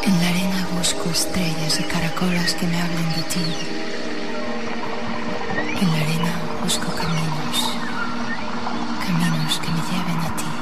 En la arena busco estrellas y caracolas que me hablen de ti. En la arena busco caminos, caminos que me lleven a ti.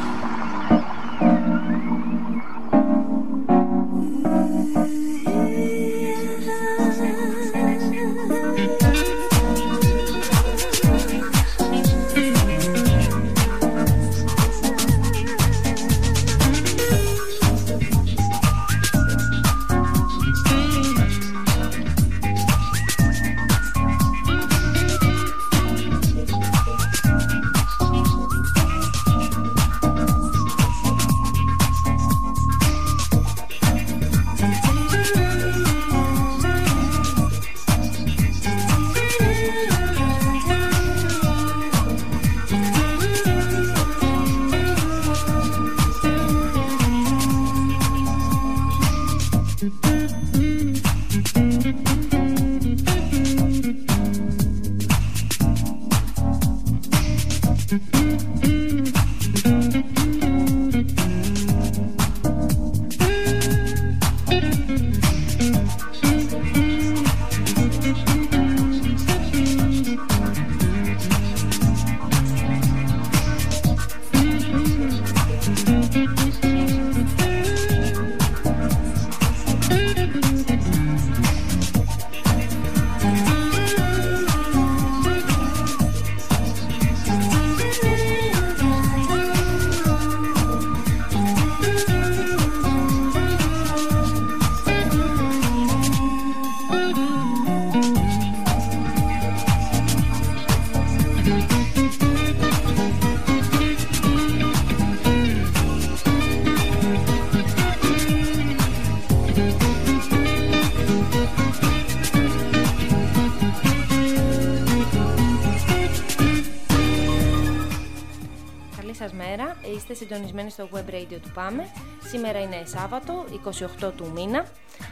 Είστε συντονισμένοι στο web radio του Πάμε. Σήμερα είναι Σάββατο, 28 του μήνα.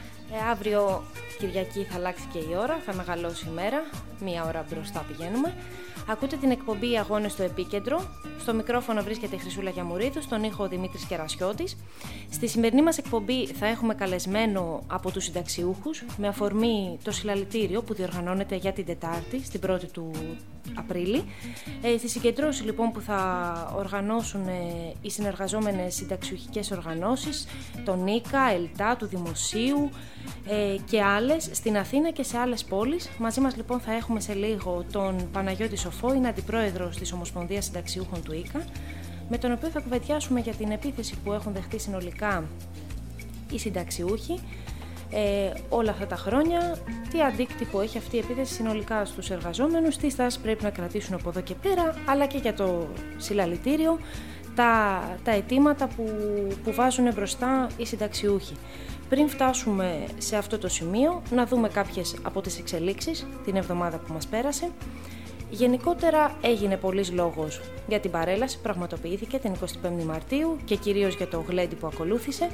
Αύριο Κυριακή θα αλλάξει και η ώρα, θα μεγαλώσει η μέρα. Μία ώρα μπροστά πηγαίνουμε. Ακούτε την εκπομπή Αγώνες στο Επίκεντρο. Στο μικρόφωνο βρίσκεται η Χρυσούλα Γιαμουρίδου, στον ήχο ο Δημήτρης Κερασιώτης. Στη σημερινή μας εκπομπή θα έχουμε καλεσμένο από τους συνταξιούχους με αφορμή το συλλαλητήριο που διοργανώνεται για την Τετάρτη, στην 1η του Απρίλη. Στη συγκεντρώση λοιπόν που θα οργανώσουν οι συνεργαζόμενες συνταξιούχικές οργανώσεις, το ΝΙΚΑ, ΕΛΤΑ, του Δημοσίου και άλλες στην Αθήνα και σε άλλες πόλεις. Μαζί μας λοιπόν θα έχουμε σε λίγο τον Παναγιώτη Σοφό, είναι αντιπρόεδρος της Ομοσπονδίας Συνταξιούχων του ΙΚΑ, με τον οποίο θα κουβεντιάσουμε για την επίθεση που έχουν δεχτεί συνολικά οι συνταξιούχοι όλα αυτά τα χρόνια, τι αντίκτυπο έχει αυτή η επίθεση συνολικά στους εργαζόμενους, τι στάση πρέπει να κρατήσουν από εδώ και πέρα, αλλά και για το συλλαλητήριο, τα αιτήματα που βάζουν μπροστά οι συνταξιούχοι. Πριν φτάσουμε σε αυτό το σημείο, να δούμε κάποιες από τις εξελίξεις την εβδομάδα που μας πέρασε. Γενικότερα έγινε πολλής λόγος για την παρέλαση που πραγματοποιήθηκε την 25η Μαρτίου και κυρίως για το γλέντι που ακολούθησε.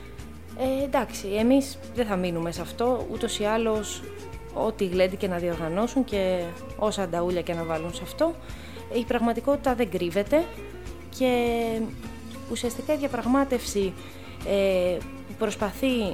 Εντάξει, εμείς δεν θα μείνουμε σε αυτό, ούτως ή άλλως ό,τι γλέντι και να διοργανώσουν και όσα ανταούλια και να βάλουν σε αυτό, η πραγματικότητα δεν κρύβεται και ουσιαστικά η διαπραγμάτευση που προσπαθεί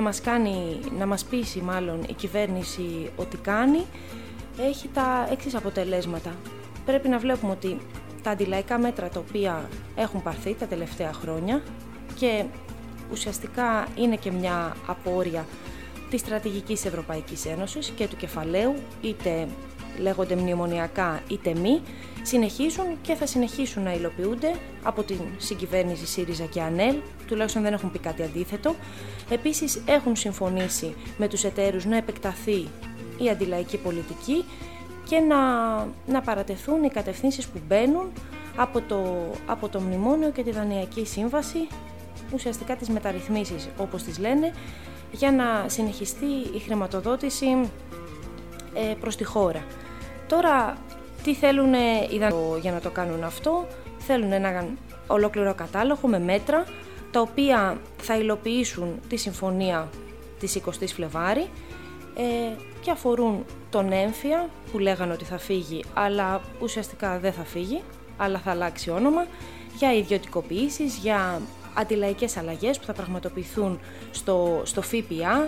να μας πείσει μάλλον η κυβέρνηση ότι κάνει, έχει τα εξής αποτελέσματα. Πρέπει να βλέπουμε ότι τα αντιλαϊκά μέτρα τα οποία έχουν πάρθει τα τελευταία χρόνια και ουσιαστικά είναι και μια απόρρια της στρατηγικής Ευρωπαϊκής Ένωσης και του κεφαλαίου, είτε λέγονται μνημονιακά είτε μη, συνεχίζουν και θα συνεχίσουν να υλοποιούνται από την συγκυβέρνηση ΣΥΡΙΖΑ και ΑΝΕΛ, τουλάχιστον δεν έχουν πει κάτι αντίθετο. Επίσης έχουν συμφωνήσει με τους εταίρους να επεκταθεί η αντιλαϊκή πολιτική και να παρατεθούν οι κατευθύνσεις που μπαίνουν από το μνημόνιο και τη Δανειακή Σύμβαση, ουσιαστικά τις μεταρρυθμίσεις όπως τις λένε, για να συνεχιστεί η χρηματοδότηση προς τη χώρα. Τώρα, τι θέλουν για να το κάνουν αυτό? Θέλουν ένα ολόκληρο κατάλογο με μέτρα, τα οποία θα υλοποιήσουν τη συμφωνία της 20ης Φλεβάρη και αφορούν τον έμφυα που λέγανε ότι θα φύγει, αλλά ουσιαστικά δεν θα φύγει, αλλά θα αλλάξει όνομα, για ιδιωτικοποιήσεις, για αντιλαϊκές αλλαγές που θα πραγματοποιηθούν στο ΦΠΑ,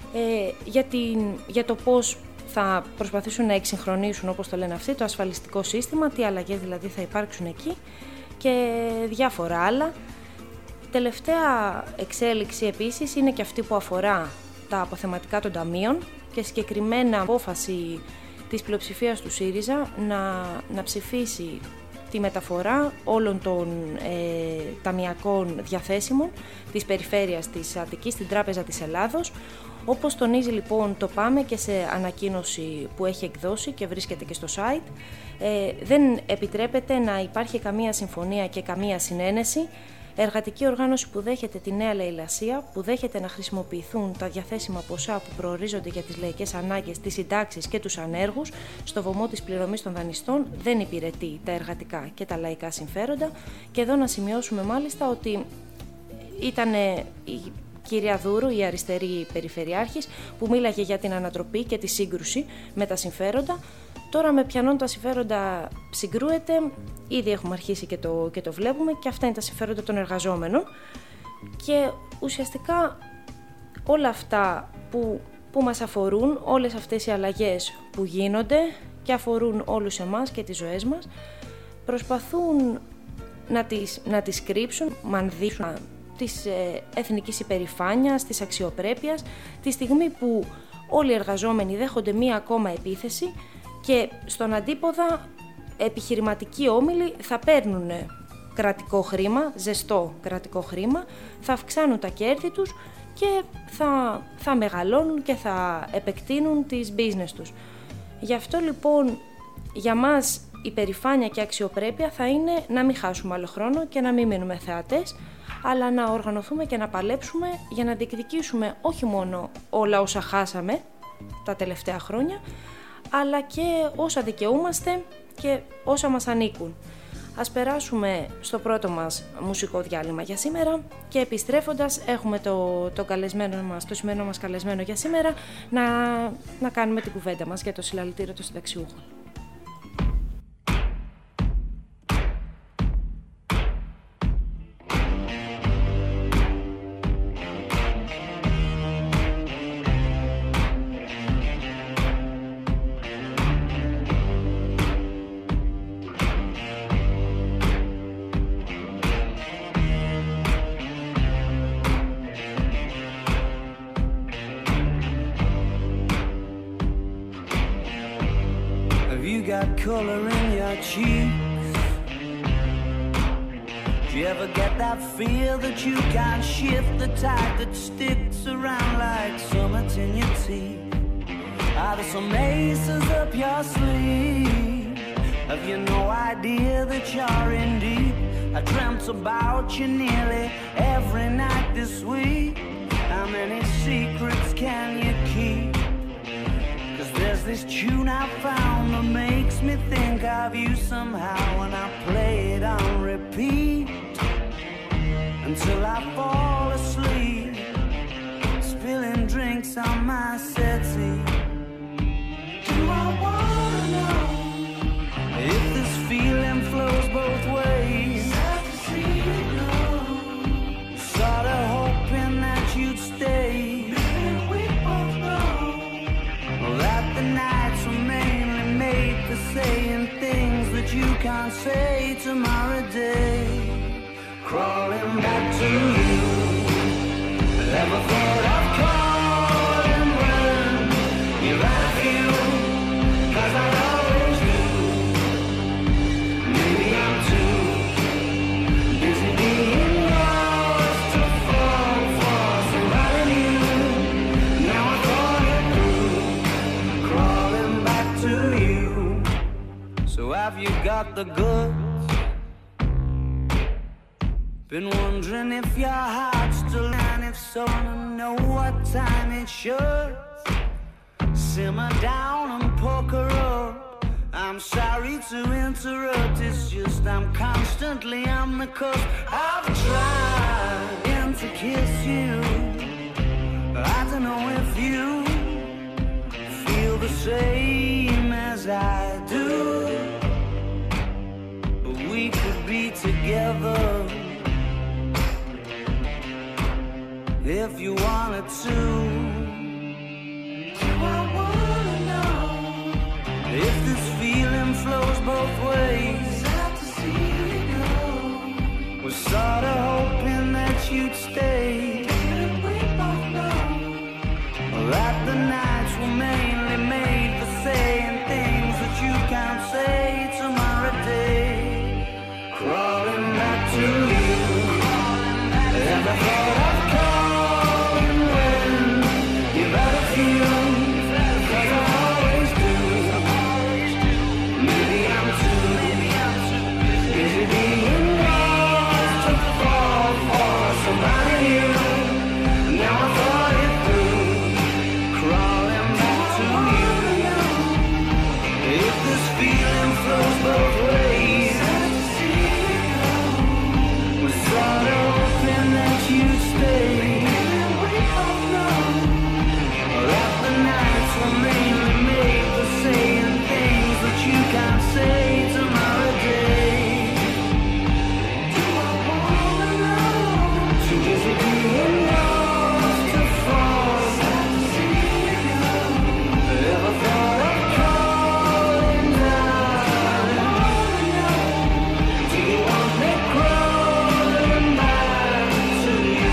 για το πώς θα προσπαθήσουν να εξυγχρονίσουν, όπως το λένε αυτοί, το ασφαλιστικό σύστημα, τι αλλαγές δηλαδή θα υπάρξουν εκεί και διάφορα άλλα. Τελευταία εξέλιξη επίσης είναι και αυτή που αφορά τα αποθεματικά των ταμείων και συγκεκριμένα απόφαση της πλειοψηφίας του ΣΥΡΙΖΑ να ψηφίσει τη μεταφορά όλων των ταμιακών διαθέσιμων της περιφέρειας της Αττικής στην Τράπεζα της Ελλάδος. Όπως τονίζει λοιπόν το ΠΑΜΕ και σε ανακοίνωση που έχει εκδώσει και βρίσκεται και στο site, δεν επιτρέπεται να υπάρχει καμία συμφωνία και καμία συνένεση. Εργατική οργάνωση που δέχεται τη νέα λαιλασία, που δέχεται να χρησιμοποιηθούν τα διαθέσιμα ποσά που προορίζονται για τις λαϊκές ανάγκες, τις συντάξεις και τους ανέργους στο βωμό της πληρωμής των δανειστών, δεν υπηρετεί τα εργατικά και τα λαϊκά συμφέροντα. Και εδώ να σημειώσουμε μάλιστα ότι ήταν η κυρία Δούρου, η αριστερή περιφερειάρχης, που μίλαγε για την ανατροπή και τη σύγκρουση με τα συμφέροντα. Τώρα με ποιανόν τα συμφέροντα συγκρούεται, ήδη έχουμε αρχίσει και το βλέπουμε, και αυτά είναι τα συμφέροντα των εργαζόμενων. Και ουσιαστικά όλα αυτά που μας αφορούν, όλες αυτές οι αλλαγές που γίνονται και αφορούν όλους εμάς και τις ζωές μας, προσπαθούν να τις κρύψουν, μανδύσουν της εθνικής υπερηφάνειας, της αξιοπρέπειας, τη στιγμή που όλοι οι εργαζόμενοι δέχονται μία ακόμα επίθεση και στον αντίποδα επιχειρηματικοί όμιλοι θα παίρνουν κρατικό χρήμα, ζεστό κρατικό χρήμα, θα αυξάνουν τα κέρδη τους και θα μεγαλώνουν και θα επεκτείνουν τις business τους. Γι' αυτό λοιπόν για μας η περηφάνεια και αξιοπρέπεια θα είναι να μην χάσουμε άλλο χρόνο και να μην μείνουμε θεατές, αλλά να οργανωθούμε και να παλέψουμε για να διεκδικήσουμε όχι μόνο όλα όσα χάσαμε τα τελευταία χρόνια, αλλά και όσα δικαιούμαστε και όσα μας ανήκουν. Ας περάσουμε στο πρώτο μας μουσικό διάλειμμα για σήμερα και επιστρέφοντας έχουμε το σημερινό μας καλεσμένο για σήμερα να κάνουμε την κουβέντα μας για το συλλαλητήριο των συνταξιούχων. Color in your cheeks. Do you ever get that feel that you can't shift, the tide that sticks around like summits in your teeth? Are there some aces up your sleeve? Have you no idea that you're in deep? I dreamt about you nearly every night this week. How many secrets can you keep? There's this tune I found that makes me think of you somehow, and I play it on repeat until I fall asleep, spilling drinks on my settee. Do I wanna know if this feeling flows both ways? Sad to see you go. Sorta hoping that you'd stay. That the nights were mainly made for saying things that you can't say tomorrow day. Crawling back to you, never thought I'd call and run. You're out of you, 'cause I always do. Maybe I'm too busy being lost to fall for somebody new. Now I thought it through, crawling back to you. So have you got the goods? Been wondering if your heart's still, and if so, to know what time it should. Simmer down and poker up. I'm sorry to interrupt, it's just I'm constantly on the cusp. I've tried to kiss you. I don't know if you feel the same as I do, but we could be together if you wanted to. I wanna know if this feeling flows both ways. Sad to see you go. Was sort of hoping that you'd stay. Didn't we both know that the nights were mainly made for saying things that you can't say tomorrow day? Crawling back to you, and I thought I'd call when you've had a few, 'cause I always do. Maybe I'm too busy being lost to fall for somebody new. Now I thought it through, crawling back to you. If this feeling flows both ways, was sort of hoping that you'd stay. We both know that the nights were mainly made for saying things that you can't say tomorrow day. Do I wanna know? Too busy being lost to fall. Sad to see you go. Ever thought of calling down? I wanna know. Do you want me crawling back to you?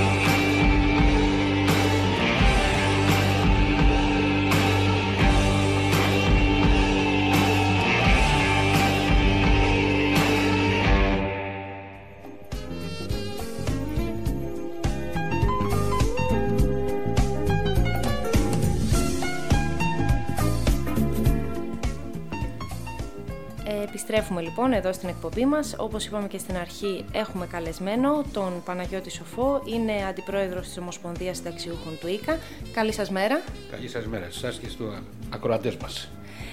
Επιστρέφουμε λοιπόν εδώ στην εκπομπή μας. Όπως είπαμε και στην αρχή, έχουμε καλεσμένο τον Παναγιώτη Σοφό. Είναι αντιπρόεδρος της Ομοσπονδίας Συνταξιούχων του ΙΚΑ. Καλή σας μέρα. Καλή σας μέρα, σας και στους ακροατές μας.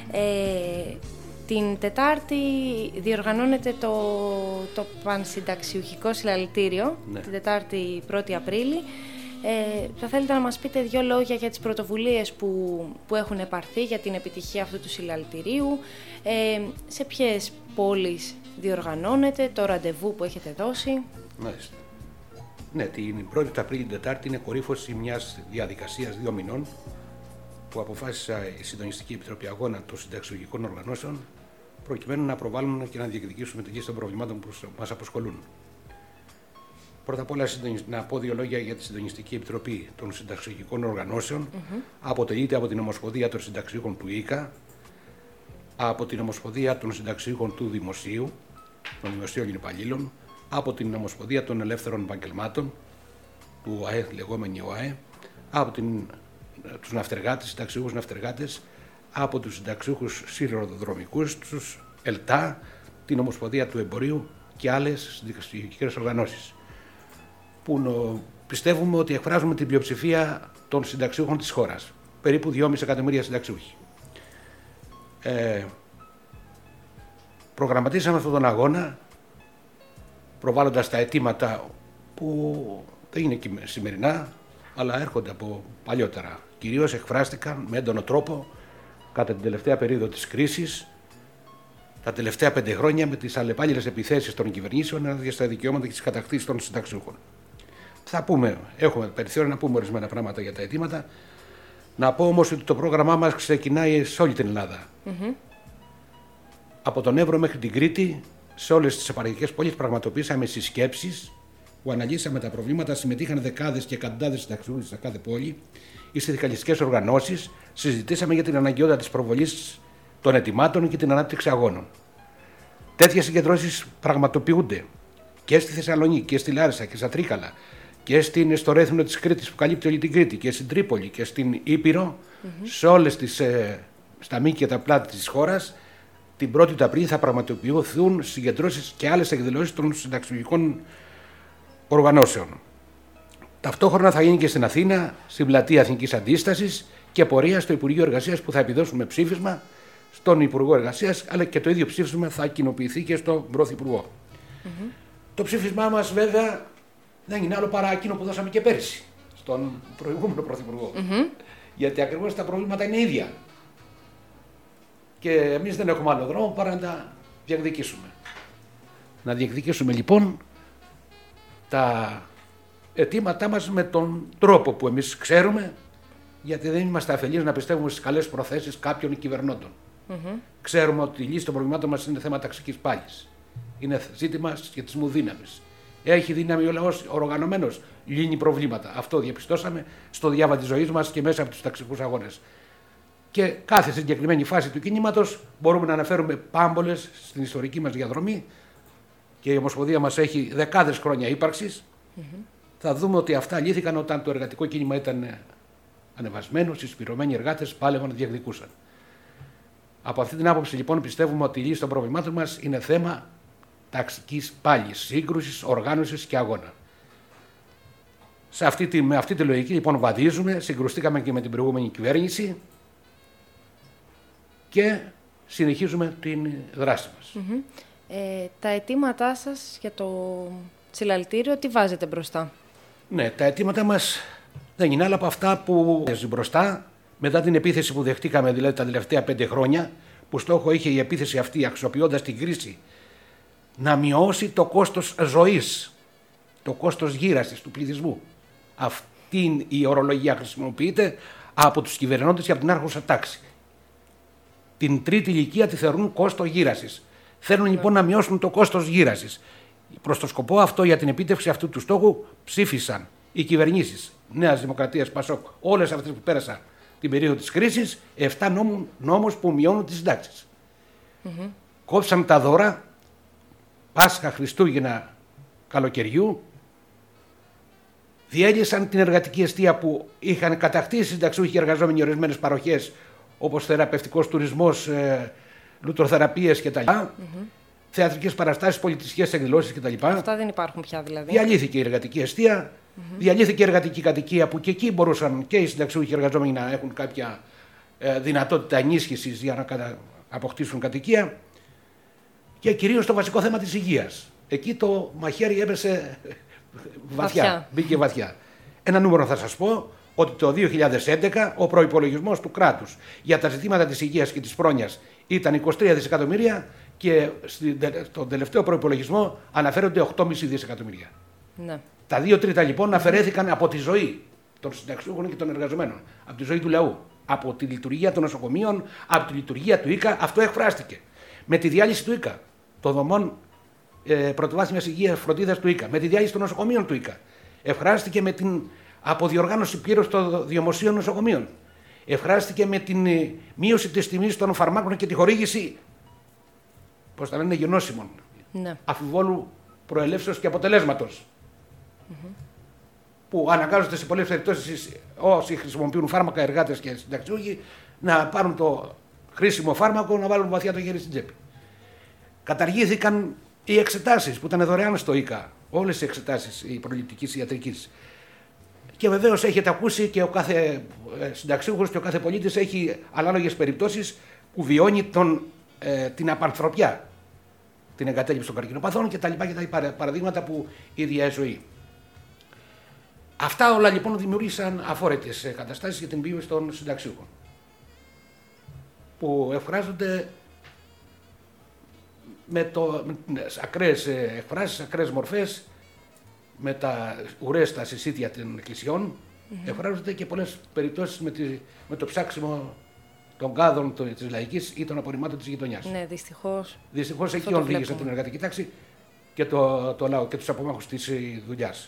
Την Τετάρτη διοργανώνεται το Πανσυνταξιουχικό Συλλαλητήριο, Ναι. την Τετάρτη 1η Απρίλη. Θα θέλετε να μας πείτε δύο λόγια για τις πρωτοβουλίες που έχουν επαρθεί για την επιτυχία αυτού του συλλαλητηρίου, σε ποιες πόλεις διοργανώνεται, το ραντεβού που έχετε δώσει. Μάλιστα. Ναι, την 1η Απρίλη, την Τετάρτη, είναι κορύφωση μιας διαδικασίας 2 μηνών που αποφάσισε η Συντονιστική Επιτροπή Αγώνα των Συνταξιουχικών Οργανώσεων προκειμένου να προβάλλουμε και να διεκδικήσουμε τη λύση των προβλημάτων που μας απασχολούν. Πρώτα απ' όλα, να πω δύο λόγια για τη Συντονιστική Επιτροπή των Συνταξιουχικών Οργανώσεων. Αποτελείται από την Ομοσπονδία των Συνταξιούχων του ΙΚΑ, από την Ομοσπονδία των Συνταξιούχων του Δημοσίου, των Δημοσίων Υπαλλήλων, από την Ομοσπονδία των Ελεύθερων Επαγγελμάτων, του ΟΑΕ, λεγόμενη ΟΑΕ, από τους ναυτεργάτες, συνταξιούχους ναυτεργάτες, από τους συνταξιούχους σιδηροδρομικούς, τους ΕΛΤΑ, την Ομοσπονδία του Εμπορίου και άλλες συνταξιουχικές οργανώσεις, που πιστεύουμε ότι εκφράζουμε την πλειοψηφία των συνταξιούχων της χώρας, περίπου 2,5 εκατομμύρια συνταξιούχοι. Προγραμματίσαμε αυτόν τον αγώνα προβάλλοντας τα αιτήματα που δεν είναι σημερινά, αλλά έρχονται από παλιότερα. Κυρίως εκφράστηκαν με έντονο τρόπο κατά την τελευταία περίοδο της κρίσης, τα τελευταία 5 χρόνια, με τις αλλεπάλληλες επιθέσεις των κυβερνήσεων ενάντια στα δικαιώματα και τις κατακτήσεις των συνταξιούχων. Έχουμε περιθώριο να πούμε ορισμένα πράγματα για τα αιτήματα. Να πω όμως ότι το πρόγραμμά μας ξεκινάει σε όλη την Ελλάδα. Από τον Εύρο μέχρι την Κρήτη, σε όλες τις επαρχικές πόλεις πραγματοποιήσαμε συσκέψεις που αναλύσαμε τα προβλήματα. Συμμετείχαν δεκάδες και εκατοντάδες συνταξιούχοι σε κάθε πόλη. Οι συνδικαλιστικές οργανώσεις συζητήσαμε για την αναγκαιότητα της προβολής των αιτημάτων και την ανάπτυξη αγώνων. Τέτοιες συγκεντρώσεις πραγματοποιούνται και στη Θεσσαλονίκη και στη Λάρισα και στα Τρίκαλα και στο Ρέθινο της Κρήτης που καλύπτει όλη την Κρήτη και στην Τρίπολη και στην Ήπειρο, σε όλες στα μήκη και τα πλάτη της χώρας. Την 1η του Απρίλη θα πραγματοποιηθούν συγκεντρώσεις και άλλες εκδηλώσεις των συνταξιουχικών οργανώσεων. Ταυτόχρονα θα γίνει και στην Αθήνα, στην πλατεία Εθνικής Αντίστασης και πορεία στο Υπουργείο Εργασίας που θα επιδώσουμε ψήφισμα στον Υπουργό Εργασίας, αλλά και το ίδιο ψήφισμα θα κοινοποιηθεί και στον Πρωθυπουργό. Το ψήφισμά μας βέβαια δεν είναι άλλο παρά εκείνο που δώσαμε και πέρσι στον προηγούμενο Πρωθυπουργό. Γιατί ακριβώς τα προβλήματα είναι ίδια. Και εμείς δεν έχουμε άλλο δρόμο παρά να τα διεκδικήσουμε. Να διεκδικήσουμε λοιπόν τα αιτήματά μας με τον τρόπο που εμείς ξέρουμε, γιατί δεν είμαστε αφελείς να πιστεύουμε στις καλές προθέσεις κάποιων κυβερνώντων. Ξέρουμε ότι η λύση των προβλημάτων μας είναι θέμα ταξικής πάλης. Είναι ζήτημα σχετισμού δύναμης. Έχει δύναμη ο λαός οργανωμένος, λύνει προβλήματα. Αυτό διαπιστώσαμε στο διάβα της ζωής μας και μέσα από τους ταξικούς αγώνες. Και κάθε συγκεκριμένη φάση του κινήματος μπορούμε να αναφέρουμε πάμπολες στην ιστορική μας διαδρομή, και η Ομοσπονδία μας έχει δεκάδες χρόνια ύπαρξης. Θα δούμε ότι αυτά λύθηκαν όταν το εργατικό κίνημα ήταν ανεβασμένο, συσπηρωμένοι εργάτες πάλευαν, διεκδικούσαν. Από αυτή την άποψη λοιπόν πιστεύουμε ότι η λύση των προβλημάτων μας είναι θέμα ταξικής πάλης, σύγκρουσης, οργάνωσης και αγώνα. Με αυτή τη λογική λοιπόν βαδίζουμε, συγκρουστήκαμε και με την προηγούμενη κυβέρνηση και συνεχίζουμε την δράση μας. Τα αιτήματά σας για το συλλαλητήριο, τι βάζετε μπροστά? Ναι, τα αιτήματά μας δεν είναι άλλα από αυτά που βάζουν μπροστά μετά την επίθεση που δεχτήκαμε, δηλαδή τα τελευταία 5 χρόνια, που στόχο είχε η επίθεση αυτή, αξιοποιώντας την κρίση, να μειώσει το κόστος ζωής, το κόστος γύρασης του πληθυσμού. Αυτή η ορολογία χρησιμοποιείται από τους κυβερνώντες και από την άρχουσα τάξη. Την τρίτη ηλικία τη θεωρούν κόστο γύρασης. Θέλουν λοιπόν να μειώσουν το κόστος γύρασης. Προς το σκοπό αυτό, για την επίτευξη αυτού του στόχου, ψήφισαν οι κυβερνήσεις Νέας Δημοκρατίας, Πασόκ, όλες αυτές που πέρασαν την περίοδο της κρίσης, 7 νόμους που μειώνουν τις συντάξεις. Κόψαν τα δώρα, Πάσχα, Χριστούγεννα, καλοκαιριού, διέλυσαν την εργατική εστία που είχαν κατακτήσει συνταξιούχοι εργαζόμενοι σε ορισμένες παροχές, όπως θεραπευτικός τουρισμός, λουτροθεραπείες κτλ. Θεατρικές παραστάσεις, πολιτιστικές εκδηλώσεις κτλ. Αυτά δεν υπάρχουν πια δηλαδή. Διαλύθηκε η εργατική εστία, διαλύθηκε η εργατική κατοικία, που και εκεί μπορούσαν και οι συνταξιούχοι εργαζόμενοι να έχουν κάποια δυνατότητα ενίσχυσης για να αποκτήσουν κατοικία, και κυρίως το βασικό θέμα της υγείας. Εκεί το μαχαίρι έπεσε βαθιά, μπήκε βαθιά. Ένα νούμερο θα σας πω, ότι το 2011 ο προϋπολογισμός του κράτους για τα ζητήματα της υγείας και της πρόνοιας ήταν 23 δισεκατομμύρια και στον τελευταίο προϋπολογισμό αναφέρονται 8,5 δισεκατομμύρια. Ναι. Τα 2/3 λοιπόν αφαιρέθηκαν από τη ζωή των συνταξιούχων και των εργαζομένων, από τη ζωή του λαού, από τη λειτουργία των νοσοκομείων, από τη λειτουργία του ΙΚΑ. Αυτό εκφράστηκε με τη διάλυση του ΙΚΑ, των δομών πρωτοβάθμιας υγείας φροντίδας του ΙΚΑ, με τη διάλυση των νοσοκομείων του ΙΚΑ. Εκφράστηκε με την αποδιοργάνωση πλήρως των δημοσίων νοσοκομείων. Εκφράστηκε με την μείωση της τιμής των φαρμάκων και τη χορήγηση, πώς τα λένε, γενώσιμων, αφιβόλου προελεύσεως και αποτελέσματος. Που αναγκάζονται σε πολλές περιπτώσεις όσοι χρησιμοποιούν φάρμακα, εργάτες και συνταξιούχοι, να πάρουν το χρήσιμο φάρμακο, να βάλουν βαθιά το χέρι στην τσέπη. Καταργήθηκαν οι εξετάσεις που ήταν δωρεάν στο ΙΚΑ, όλες οι εξετάσεις οι προληπτικής ιατρικής. Και βεβαίως έχετε ακούσει και ο κάθε συνταξιούχος και ο κάθε πολίτης έχει ανάλογες περιπτώσεις που βιώνει την απανθρωπιά, την εγκατέλειψη των καρκινοπαθών και τα παραδείγματα που ίδια η ζωή. Αυτά όλα λοιπόν δημιούργησαν αφόρετες καταστάσεις για την βίωση των συνταξιούχων, που εκφράζονται με ακραίες εκφράσεις, ακραίες μορφές, με τα ουρές, τα συσίτια των εκκλησιών. Εκφράζονται και πολλές περιπτώσεις με το ψάξιμο των κάδων της λαϊκής ή των απορριμμάτων της γειτονιάς. Ναι, δυστυχώς. Δυστυχώς εκεί οδήγησαν την εργατική τάξη και το λαό και τους απομάχους της δουλειάς.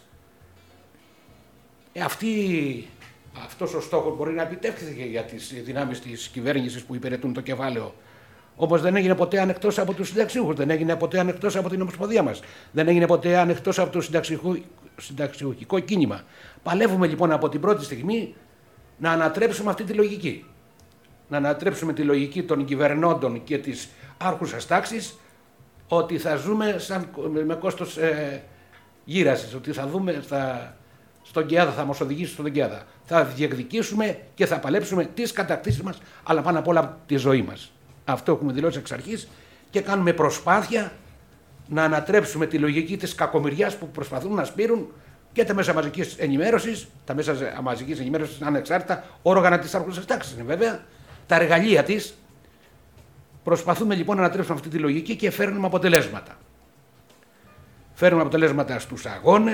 Αυτός ο στόχος μπορεί να επιτεύχθηκε για τις δυνάμεις της κυβέρνησης που υπηρετούν το κεφάλαιο. Όμως δεν έγινε ποτέ ανεκτός από τους συνταξιούχους, δεν έγινε ποτέ ανεκτός από την Ομοσπονδία μας, δεν έγινε ποτέ ανεκτός από το συνταξιούχικο κίνημα. Παλεύουμε λοιπόν από την πρώτη στιγμή να ανατρέψουμε αυτή τη λογική. Να ανατρέψουμε τη λογική των κυβερνώντων και της άρχουσας τάξης, ότι θα ζούμε με κόστος γύρασης, ότι θα δούμε στον Κεάδα, θα μας οδηγήσει στον Κεάδα. Θα διεκδικήσουμε και θα παλέψουμε τις κατακτήσεις μας, αλλά πάνω απ' όλα τη ζωή μας. Αυτό έχουμε δηλώσει εξ αρχής και κάνουμε προσπάθεια να ανατρέψουμε τη λογική της κακομοιριάς που προσπαθούν να σπείρουν και τα μέσα μαζικής ενημέρωσης, τα μέσα μαζικής ενημέρωσης ανεξάρτητα όργανα της άρχουσας τάξης είναι βέβαια, τα εργαλεία της. Προσπαθούμε λοιπόν να ανατρέψουμε αυτή τη λογική και φέρνουμε αποτελέσματα. Φέρνουμε αποτελέσματα στους αγώνες,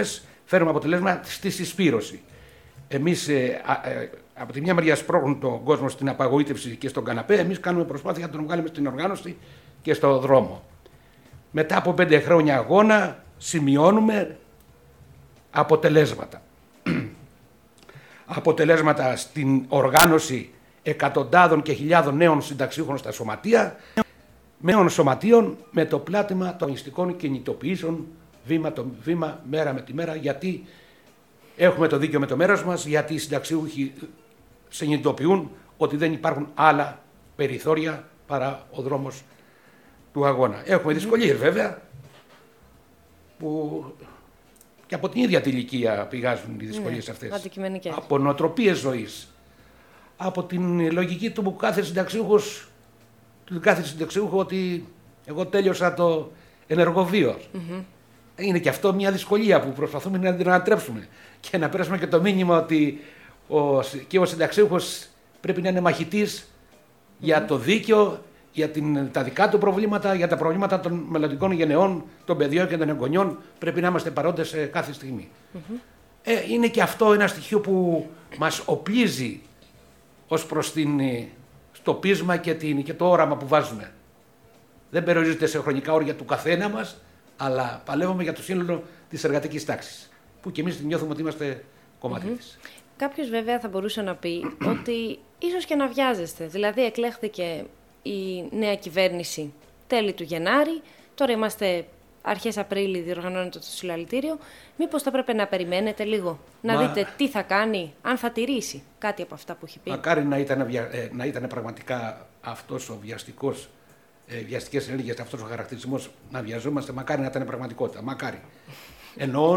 φέρουμε αποτελέσμα στη συσπήρωση. Εμείς από τη μια μεριά σπρώχνουν τον κόσμο στην απαγοήτευση και στον καναπέ, εμείς κάνουμε προσπάθεια να τον βγάλουμε στην οργάνωση και στο δρόμο. Μετά από 5 χρόνια αγώνα σημειώνουμε αποτελέσματα. Αποτελέσματα στην οργάνωση εκατοντάδων και χιλιάδων νέων συνταξιούχων στα σωματεία, νέων σωματείων με το πλάτημα των αγωνιστικών κινητοποιήσεων βήμα το βήμα, μέρα με τη μέρα, γιατί έχουμε το δίκαιο με το μέρος μας, γιατί οι συνταξιούχοι συνειδητοποιούν ότι δεν υπάρχουν άλλα περιθώρια παρά ο δρόμος του αγώνα. Έχουμε δυσκολίες βέβαια, που και από την ίδια την ηλικία πηγάζουν οι δυσκολίες αυτές. Αντικειμενικές. Από νοοτροπίες ζωής, από την λογική του κάθε συνταξιούχος, του κάθε συνταξιούχου ότι εγώ τέλειωσα το ενεργοβίο. Είναι και αυτό μια δυσκολία που προσπαθούμε να την ανατρέψουμε και να πέρασουμε και το μήνυμα ότι και ο συνταξιούχος πρέπει να είναι μαχητής για το δίκαιο, για τα δικά του προβλήματα, για τα προβλήματα των μελλοντικών γενεών, των παιδιών και των εγγονιών. Πρέπει να είμαστε παρόντες σε κάθε στιγμή. Είναι και αυτό ένα στοιχείο που μας οπλίζει ως προς το πείσμα και το όραμα που βάζουμε. Δεν περιορίζεται σε χρονικά όρια του καθένα μας, αλλά παλεύουμε για το σύνολο της εργατικής τάξης, που και εμείς νιώθουμε ότι είμαστε κομμάτι της. Κάποιος βέβαια θα μπορούσε να πει ότι ίσως και να βιάζεστε. Δηλαδή εκλέχθηκε η νέα κυβέρνηση τέλη του Γενάρη, τώρα είμαστε αρχές Απρίλη, διοργανώνεται το συλλαλητήριο. Μήπως θα πρέπει να περιμένετε λίγο, να δείτε τι θα κάνει, αν θα τηρήσει κάτι από αυτά που έχει πει. Μακάρι να ήταν πραγματικά αυτός ο βιαστικές ενέργειες, αυτός ο χαρακτηρισμός, να βιαζόμαστε, μακάρι να ήταν πραγματικότητα. Μακάρι. Εννοώ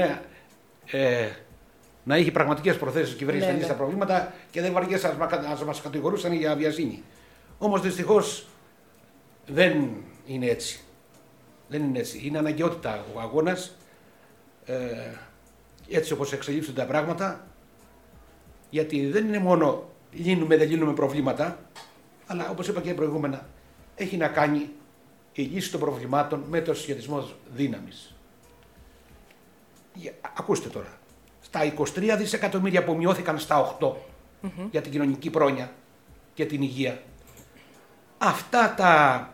να είχε πραγματικές προθέσεις η κυβέρνηση να λύσει τα προβλήματα και δεν βαριέσαι να μας κατηγορούσαν για βιασύνη. Όμως δυστυχώς δεν είναι έτσι. Δεν είναι έτσι. Είναι αναγκαιότητα ο αγώνας, έτσι όπως εξελίσσονται τα πράγματα, γιατί δεν είναι μόνο δεν λύνουμε προβλήματα, αλλά όπως είπα και προηγούμενα, έχει να κάνει η λύση των προβλημάτων με το συσχετισμό δύναμης. Ακούστε τώρα, στα 23 δισεκατομμύρια που μειώθηκαν στα 8 για την κοινωνική πρόνοια και την υγεία, αυτά τα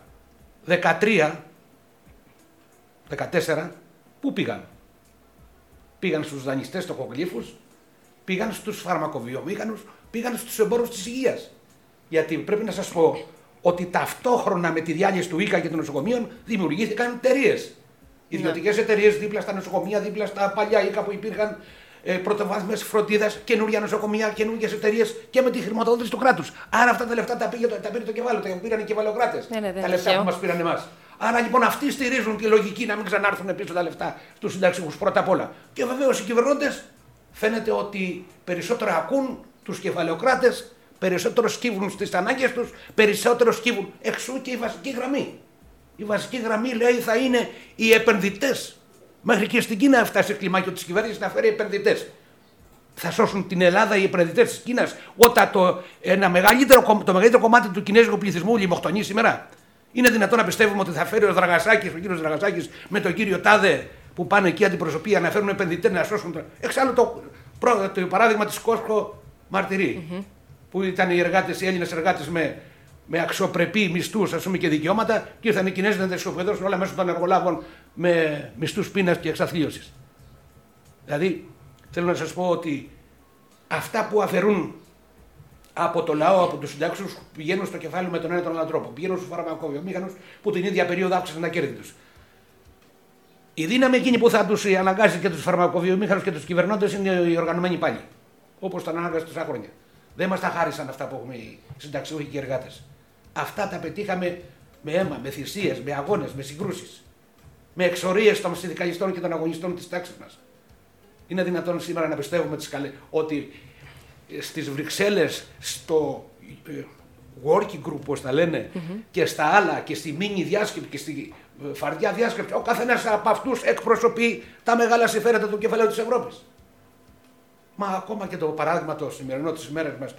14, πού πήγαν? Πήγαν στους δανειστές τοκογλύφους, πήγαν στους φαρμακοβιομήχανους, πήγαν στους εμπόρους της υγείας. Γιατί πρέπει να σας πω ότι ταυτόχρονα με τη διάλυση του ΙΚΑ και των νοσοκομείων δημιουργήθηκαν εταιρείες. Ιδιωτικές εταιρείες δίπλα στα νοσοκομεία, δίπλα στα παλιά ΙΚΑ που υπήρχαν πρωτοβάθμιες φροντίδας, καινούργια νοσοκομεία, καινούργιες εταιρείες και με τη χρηματοδότηση του κράτους. Άρα αυτά τα λεφτά τα πήρε το κεφάλαιο, τα πήραν οι κεφαλαιοκράτες. Τα λεφτά που μας πήραν εμάς. Άρα λοιπόν αυτοί στηρίζουν τη λογική να μην ξανάρθουν πίσω τα λεφτά στους συνταξιούχους πρώτα απ' όλα. Και βεβαίως οι κυβερνώντες φαίνεται ότι περισσότερο ακούν τους κεφαλαιοκράτες, περισσότερο σκύβουν στις ανάγκες τους, περισσότερο σκύβουν. Εξού και η βασική γραμμή. Η βασική γραμμή λέει θα είναι οι επενδυτές. Μέχρι και στην Κίνα φτάσει το κλιμάκιο της κυβέρνησης να φέρει επενδυτές. Θα σώσουν την Ελλάδα οι επενδυτές της Κίνας όταν το μεγαλύτερο κομμάτι του κινέζικου πληθυσμού λιμοκτονεί σήμερα? Είναι δυνατόν να πιστεύουμε ότι θα φέρει ο κύριος Δραγασάκης με τον κύριο Τάδε που πάνε εκεί αντιπροσωπεία να φέρουν επενδυτές να σώσουν? Εξάλλου το παράδειγμα της Κόσκο μαρτυρεί. Που ήταν οι Έλληνες εργάτες με αξιοπρεπή μισθούς και δικαιώματα και ήρθαν οι Κινέζοι να τα ισοπεδώσουν όλα μέσω των εργολάβων με μισθούς πείνας και εξαθλίωσης. Δηλαδή θέλω να σας πω ότι αυτά που αφαιρούν από το λαό, από τους συντάξιους, πηγαίνουν στο κεφάλι με τον ένα ή τον άλλο τρόπο. Πηγαίνουν στους φαρμακοβιομήχανους που την ίδια περίοδο αύξησαν τα κέρδη τους. Η δύναμη εκείνη που θα τους αναγκάσει και τους φαρμακοβιομήχανους και τους κυβερνώντες είναι οι οργανωμένοι πάλι. Όπως τα ανάγκασε τόσα χρόνια. Δεν μας τα χάρισαν αυτά που έχουμε οι συνταξιούχοι και οι εργάτες. Αυτά τα πετύχαμε με αίμα, με θυσίες, με αγώνες, με συγκρούσεις. Με εξορίες των συνδικαλιστών και των αγωνιστών της τάξης μας. Είναι δυνατόν σήμερα να πιστεύουμε ότι στις Βρυξέλλες, στο working group, όπως τα λένε, και στα άλλα, και στη μίνι διάσκεψη και στη φαρδιά διάσκεψη, ο καθένας από αυτούς εκπροσωπεί τα μεγάλα συμφέροντα του κεφαλαίου της Ευρώπης. Μα ακόμα και το παράδειγμα το σημερινό της ημέρας μας,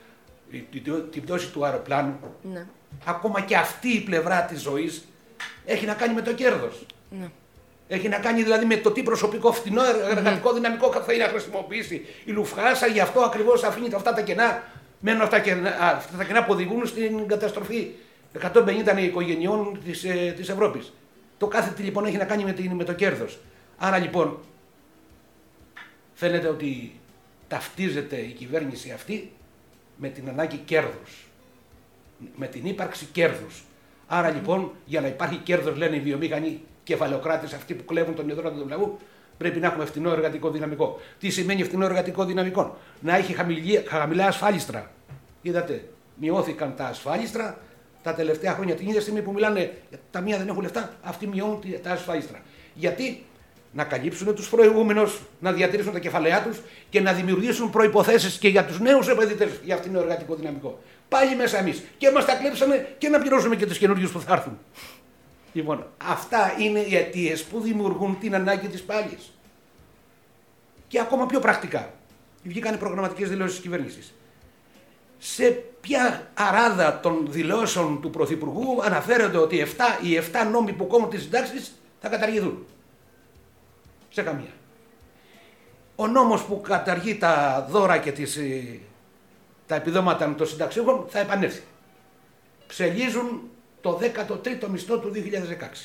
την πτώση του αεροπλάνου, ακόμα και αυτή η πλευρά της ζωής έχει να κάνει με το κέρδος. Έχει να κάνει δηλαδή με το τι προσωπικό φθηνό εργατικό δυναμικό θα είναι να χρησιμοποιήσει η Λουφθάνσα, γι' αυτό ακριβώς αφήνει αυτά τα κενά. Μένουν αυτά τα κενά που οδηγούν στην καταστροφή 150 οικογενειών της Ευρώπης. Το κάθε τι λοιπόν έχει να κάνει με το κέρδος. Άρα λοιπόν φαίνεται ότι ταυτίζεται η κυβέρνηση αυτή με την ανάγκη κέρδους. Με την ύπαρξη κέρδους. Άρα λοιπόν για να υπάρχει κέρδος, λένε οι βιομήχανοι κεφαλαιοκράτες, αυτοί που κλέβουν τον υδρότα του λαού, πρέπει να έχουμε φθηνό εργατικό δυναμικό. Τι σημαίνει φθηνό εργατικό δυναμικό? Να έχει χαμηλά ασφάλιστρα. Είδατε, μειώθηκαν τα ασφάλιστρα τα τελευταία χρόνια. Την ίδια στιγμή που μιλάνε, τα μία δεν έχουν λεφτά, αυτοί μειώνουν τα ασφάλιστρα. Γιατί? Να καλύψουν τους προηγούμενους, να διατηρήσουν τα κεφαλαία τους και να δημιουργήσουν προϋποθέσεις και για τους νέους επενδυτές για φθηνό εργατικό δυναμικό. Πάλι μέσα εμείς. Και μας τα κλέψανε και να πληρώσουμε και τους καινούριους που θα έρθουν. Λοιπόν, αυτά είναι οι αιτίες που δημιουργούν την ανάγκη της πάλης. Και ακόμα πιο πρακτικά. Βγήκαν οι προγραμματικές δηλώσεις της κυβέρνησης. Σε ποια αράδα των δηλώσεων του Πρωθυπουργού αναφέρονται ότι οι 7 νόμοι που κόβουν τις συντάξεις θα καταργηθούν? Σε καμία. Ο νόμος που καταργεί τα δώρα και τα επιδόματα των συνταξιούχων θα επανέλθει. Ψελίζουν το 13ο μισθό του 2016.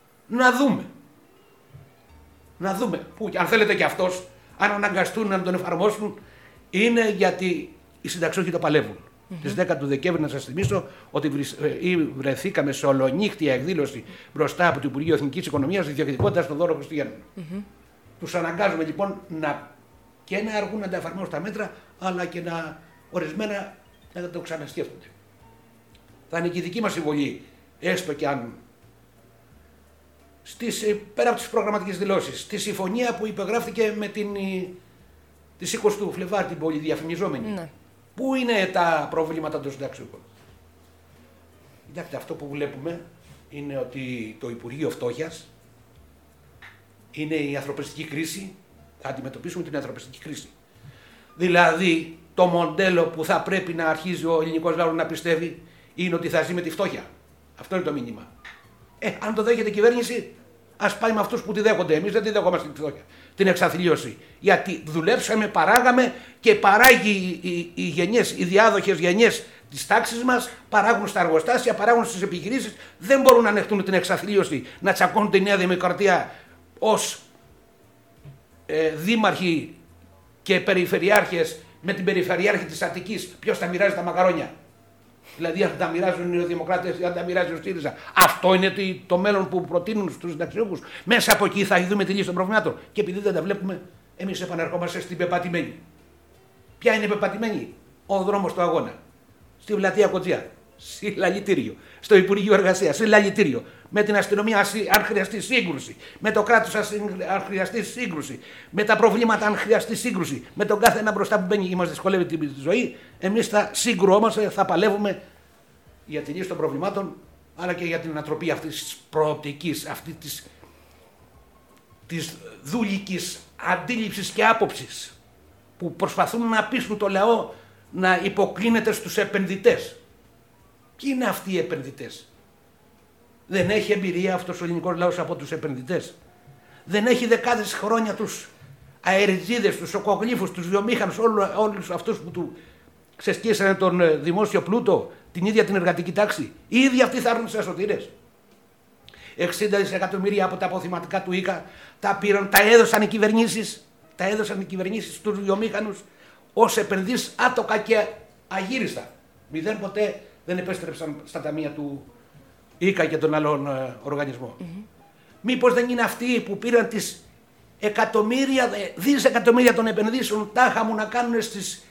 Να δούμε. Που, αν θέλετε και αυτός, αν αναγκαστούν να τον εφαρμόσουν, είναι γιατί οι συνταξιούχοι το παλεύουν. Τις 10 του Δεκέμβρη, να σας θυμίσω ότι βρεθήκαμε σε ολονύχτια εκδήλωση μπροστά από το Υπουργείο Εθνικής Οικονομίας διεκδικώντας το δώρο Χριστουγέννων. Τους αναγκάζουμε λοιπόν και να αργούν να τα εφαρμόσουν τα μέτρα, αλλά και ορισμένα να το ξανασκέφτονται. Θα είναι και η δική μας συμβολή, έστω και αν πέρα από τις προγραμματικές δηλώσεις, στη συμφωνία που υπεγράφηκε με τις 20 του Φλεβάρη, την πολυδιαφημιζόμενη. Ναι. Πού είναι τα προβλήματα των συνταξιούχων? Κοιτάξτε, αυτό που βλέπουμε είναι ότι το Υπουργείο Φτώχειας είναι η ανθρωπιστική κρίση, θα αντιμετωπίσουμε την ανθρωπιστική κρίση. Δηλαδή, το μοντέλο που θα πρέπει να αρχίζει ο ελληνικός λαός να πιστεύει είναι ότι θα ζει με τη φτώχεια. Αυτό είναι το μήνυμα. Αν το δέχεται η κυβέρνηση, ας πάει με αυτούς που τη δέχονται. Εμείς δεν τη δεχόμαστε τη φτώχεια, την εξαθλίωση. Γιατί δουλέψαμε, παράγαμε και παράγει οι διάδοχες γενιές της τάξης μας, παράγουν στα εργοστάσια, παράγουν στις επιχειρήσεις. Δεν μπορούν να ανεχτούν την εξαθλίωση, να τσακώνουν τη Νέα Δημοκρατία ως δήμαρχοι και περιφερειάρχες με την περιφερειάρχη της Αττικής. Ποιος θα μοιράζει τα μακαρόνια? Δηλαδή, αν τα μοιράζουν οι Νεοδημοκράτες ή αν τα μοιράζει ο ΣΥΡΙΖΑ. Αυτό είναι το μέλλον που προτείνουν στους συνταξιούχους. Μέσα από εκεί θα δούμε τη λύση των προβλημάτων. Και επειδή δεν τα βλέπουμε, εμείς επαναρχόμαστε στην πεπατημένη. Ποια είναι η πεπατημένη? Ο δρόμος του αγώνα. Στη Πλατεία Κοτζιά. Συλλαλητήριο. Στο Υπουργείο Εργασίας. Συλλαλητήριο. Με την αστυνομία, αν χρειαστεί σύγκρουση. Με το κράτος, αν χρειαστεί σύγκρουση. Με τα προβλήματα, αν χρειαστεί σύγκρουση. Με τον κάθε ένα μπροστά που μπαίνει και μας δυσκολεύει τη ζωή. Εμείς θα συγκρουόμαστε, θα παλεύουμε για τη λύση των προβλημάτων, αλλά και για την ανατροπή αυτής της προοπτικής, αυτή της δουλικής αντίληψης και άποψης που προσπαθούν να πείσουν το λαό να υποκλίνεται στους επενδυτές. Ποιοι είναι αυτοί οι επενδυτές? Δεν έχει εμπειρία αυτός ο ελληνικός λαός από τους επενδυτές? Δεν έχει δεκάδες χρόνια τους αεριτζίδες, τους οκογλύφους, τους βιομήχανους, όλους αυτούς που του ξεσκίσανε τον δημόσιο πλούτο, την ίδια την εργατική τάξη? Οι ίδιοι αυτοί θα έρθουν στις ασωτήρες. 60 δισεκατομμύρια από τα αποθυματικά του ΙΚΑ τα έδωσαν οι κυβερνήσεις στους βιομήχανους ως επενδύσεις άτοκα και αγύριστα. Μηδέν ποτέ δεν επέστρεψαν στα ταμεία του ΙΚΑ και των άλλων οργανισμών. Μήπως δεν είναι αυτοί που πήραν τις δισεκατομμύρια των επενδύσεων τάχα μου να κάνουν στις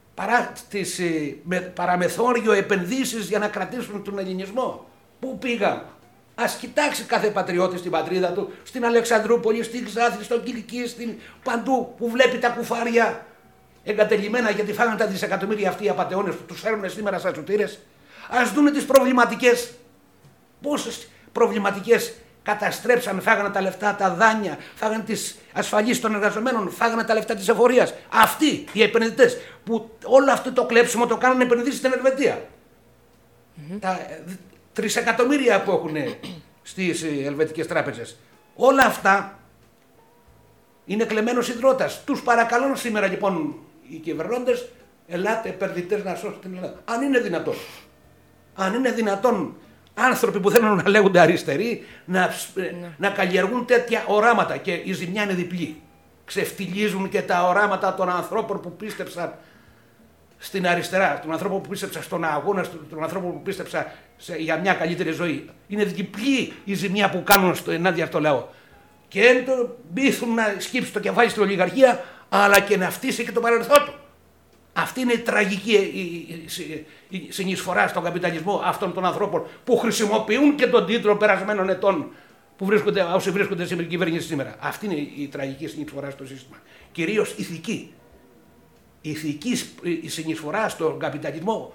παραμεθόριο επενδύσεις για να κρατήσουν τον ελληνισμό? Πού πήγαν? Ας κοιτάξει κάθε πατριώτης στην πατρίδα του, στην Αλεξανδρούπολη, στην Ξάθη, στον Κιλκί, παντού που βλέπει τα κουφάρια εγκατελειμμένα γιατί φάγανε τα δισεκατομμύρια αυτοί οι απατεώνες που τους φέρνουν σήμερα στα σωτήρες. Ας δούνε τις προβληματικές. Πόσες προβληματικές καταστρέψαν, φάγανε τα λεφτά, τα δάνεια, φάγανε τις ασφαλίσεις των εργαζομένων, φάγανε τα λεφτά της εφορίας. Αυτοί οι επενδυτές που όλο αυτό το κλέψιμο το κάνουν επενδύσεις στην Ελβετία. Τα τρισεκατομμύρια που έχουν στις ελβετικές τράπεζες. Όλα αυτά είναι κλεμμένος υδρότας. Τους παρακαλώ σήμερα λοιπόν οι κυβερνώντες, ελάτε επενδυτές να σώσετε την Ελλάδα. Αν είναι δυνατόν. Αν είναι δυνατόν άνθρωποι που θέλουν να λέγονται αριστεροί να καλλιεργούν τέτοια οράματα, και η ζημιά είναι διπλή. Ξεφτιλίζουν και τα οράματα των ανθρώπων που πίστεψαν στην αριστερά, των ανθρώπων που πίστεψαν στον αγώνα, των ανθρώπων που πίστεψαν για μια καλύτερη ζωή. Είναι διπλή η ζημιά που κάνουν ενάντια στο λαό. Και το μπήθουν να σκύψει το κεφάλι στην ολιγαρχία, αλλά και να φτύσει και το παρελθόν του. Αυτή είναι η τραγική η συνεισφορά στον καπιταλισμό αυτών των ανθρώπων που χρησιμοποιούν και τον τίτλο περασμένων ετών που όσοι βρίσκονται στην κυβέρνηση σήμερα. Αυτή είναι η τραγική συνεισφορά στο σύστημα. Κυρίως ηθική. Ηθική η συνεισφορά στον καπιταλισμό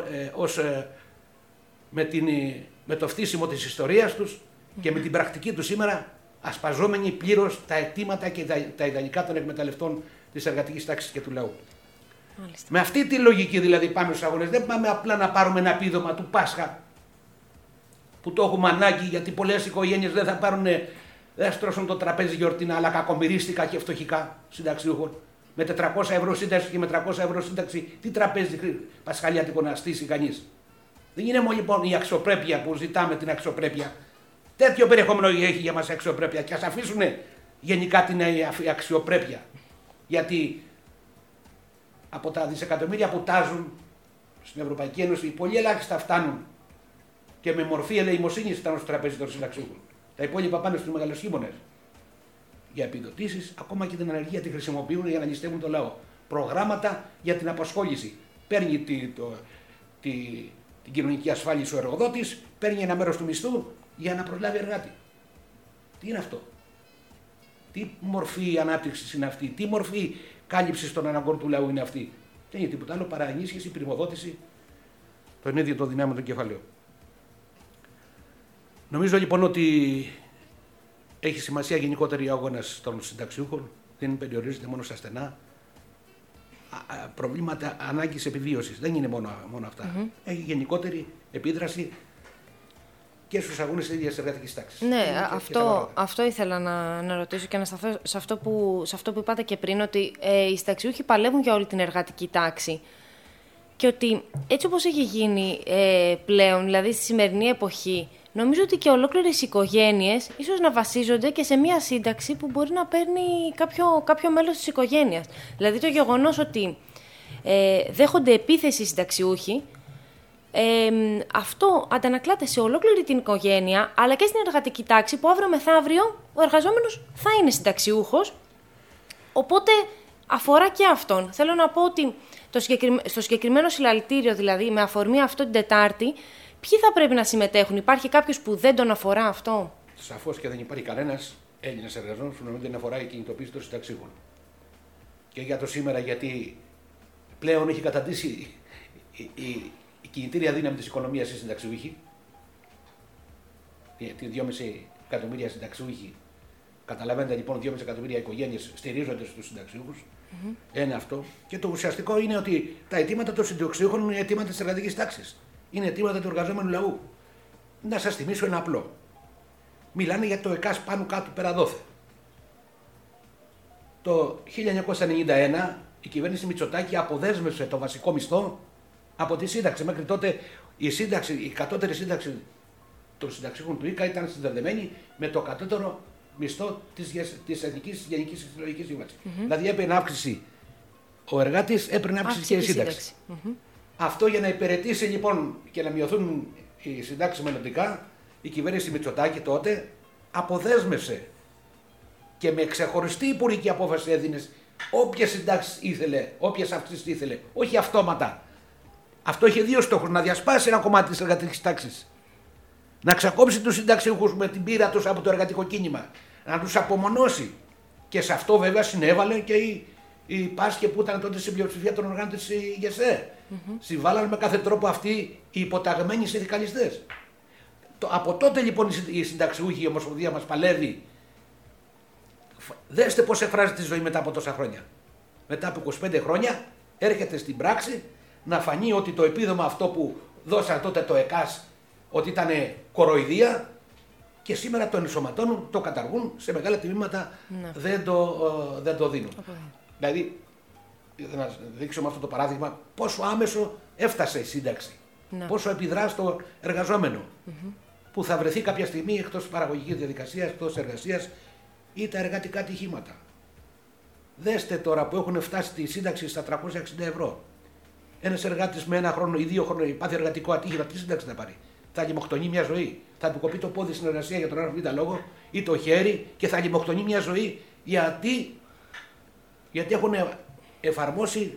με το φτύσιμο της ιστορίας τους και με την πρακτική του σήμερα, ασπαζόμενοι πλήρως τα αιτήματα και τα ιδανικά των εκμεταλλευτών της εργατικής τάξης και του λαού. Μάλιστα. Με αυτή τη λογική δηλαδή πάμε στους αγώνες. Δεν πάμε απλά να πάρουμε ένα επίδομα του Πάσχα που το έχουμε ανάγκη, γιατί πολλές οικογένειες δεν θα στρώσουν το τραπέζι γιορτινά, αλλά κακομοιρίστηκα και φτωχικά συνταξιούχων. Με 400 ευρώ σύνταξη και με 300 ευρώ σύνταξη, τι τραπέζι πασχαλιάτικο να στήσει κανείς. Δεν είναι μόνο λοιπόν η αξιοπρέπεια που ζητάμε, την αξιοπρέπεια. Τέτοιο περιεχόμενο έχει για μας η αξιοπρέπεια, και ας αφήσουν γενικά την αξιοπρέπεια. Γιατί από τα δισεκατομμύρια που τάζουν στην Ευρωπαϊκή Ένωση, πολύ ελάχιστα φτάνουν και με μορφή ελεημοσύνης φτάνουν στο τραπέζι των συνταξιούχων. Τα υπόλοιπα πάνε στους μεγαλοσχήμονες για επιδοτήσεις, ακόμα και την ανεργία τη χρησιμοποιούν για να ληστεύουν το λαό. Προγράμματα για την απασχόληση. Παίρνει την κοινωνική ασφάλιση ο εργοδότης, παίρνει ένα μέρος του μισθού για να προσλάβει εργάτη. Τι είναι αυτό? Τι μορφή ανάπτυξης είναι αυτή? Τι μορφή κάλυψης των αναγκών του λαού είναι αυτή? Δεν είναι τίποτα άλλο παρά ενίσχυση, πρημοδότηση των ίδιων των δυνάμεων των κεφαλαίων. Νομίζω λοιπόν ότι έχει σημασία γενικότερη αγώνας των συνταξιούχων, δεν περιορίζεται μόνο στα στενά προβλήματα ανάγκης επιβίωσης. Δεν είναι μόνο αυτά. Έχει γενικότερη επίδραση και στους αγώνες της ίδιας εργατικής τάξης. Ναι, αυτό ήθελα να ρωτήσω και να σταθώ σε αυτό που είπατε και πριν, ότι οι συνταξιούχοι παλεύουν για όλη την εργατική τάξη. Και ότι έτσι όπως έχει γίνει πλέον, δηλαδή στη σημερινή εποχή, νομίζω ότι και ολόκληρες οικογένειες ίσως να βασίζονται και σε μία σύνταξη που μπορεί να παίρνει κάποιο μέλος της οικογένειας. Δηλαδή το γεγονός ότι δέχονται επίθεση οι συνταξιούχοι, αυτό αντανακλάται σε ολόκληρη την οικογένεια, αλλά και στην εργατική τάξη, που αύριο μεθαύριο ο εργαζόμενος θα είναι συνταξιούχος, οπότε αφορά και αυτόν. Θέλω να πω ότι στο συγκεκριμένο συλλαλητήριο, δηλαδή με αφορμή αυτό την Τετάρτη, ποιοι θα πρέπει να συμμετέχουν? Υπάρχει κάποιος που δεν τον αφορά αυτό? Σαφώς και δεν υπάρχει κανένας Έλληνας εργαζόμενος που να μην την αφορά η κινητοποίηση των συνταξιούχων. Και για το σήμερα, γιατί πλέον έχει καταντήσει η κινητήρια δύναμη της οικονομίας οι συνταξιούχοι. Γιατί 2,5 εκατομμύρια συνταξιούχοι, καταλαβαίνετε λοιπόν, 2,5 εκατομμύρια οικογένειες στηρίζονται στους συνταξιούχους. Είναι αυτό. Και το ουσιαστικό είναι ότι τα αιτήματα των συνταξιούχων είναι αιτήματα της εργατικής τάξης. Είναι αιτήματα του εργαζόμενου λαού. Να σας θυμίσω ένα απλό. Μιλάνε για το ΕΚΑΣ πάνω κάτω πέρα δόθε. Το 1991 η κυβέρνηση Μητσοτάκη αποδέσμευσε το βασικό μισθό από τη σύνταξη. Μέχρι τότε η κατώτερη σύνταξη των συνταξιούχων του ΙΚΑ ήταν συνδεδεμένη με το κατώτερο μισθό της Εθνικής Γενικής Συλλογικής Σύμβασης. Δηλαδή έπαιρνε αύξηση ο εργάτης, έπαιρνε αύξηση και η σύνταξη. Αυτό για να υπηρετήσει λοιπόν και να μειωθούν οι συντάξεις μελλοντικά, η κυβέρνηση Μητσοτάκη τότε αποδέσμευσε και με ξεχωριστή υπουργική απόφαση έδινε όποιες συντάξεις ήθελε, όποιες αυξήσεις ήθελε, όχι αυτόματα. Αυτό είχε δύο στόχους: να διασπάσει ένα κομμάτι της εργατικής τάξης, να ξακόψει τους συνταξιούχους με την πείρα τους από το εργατικό κίνημα, να τους απομονώσει. Και σε αυτό βέβαια συνέβαλε και η Πάσχε που ήταν τότε στην πλειοψηφία των οργάνων της ΓΕΣΕ. Συμβάλλαν με κάθε τρόπο αυτοί οι υποταγμένοι συνδικαλιστές. Από τότε λοιπόν η συνταξιούχη, η Ομοσπονδία μας παλεύει. Δέστε πώς εκφράζει τη ζωή μετά από τόσα χρόνια. Μετά από 25 χρόνια έρχεται στην πράξη να φανεί ότι το επίδομα αυτό που δώσαν τότε το ΕΚΑΣ, ότι ήταν κοροϊδία, και σήμερα το ενσωματώνουν, το καταργούν, σε μεγάλα τμήματα δεν το δίνουν. Δηλαδή, να δείξω με αυτό το παράδειγμα πόσο άμεσο έφτασε η σύνταξη, πόσο επιδρά στο εργαζόμενο, που θα βρεθεί κάποια στιγμή εκτός παραγωγικής διαδικασίας, εκτός εργασίας, ή τα εργατικά ατυχήματα. Δέστε τώρα που έχουν φτάσει τη σύνταξη στα 360 ευρώ. Ένας εργάτης με 1 χρόνο ή 2 χρόνια πάθει εργατικό ατύχημα, τι σύνταξη θα πάρει? Θα λιμοκτονεί μια ζωή. Θα του κοπεί το πόδι στην εργασία για τον άλλο λόγο ή το χέρι και θα λιμοκτονεί μια ζωή γιατί έχουν εφαρμόσει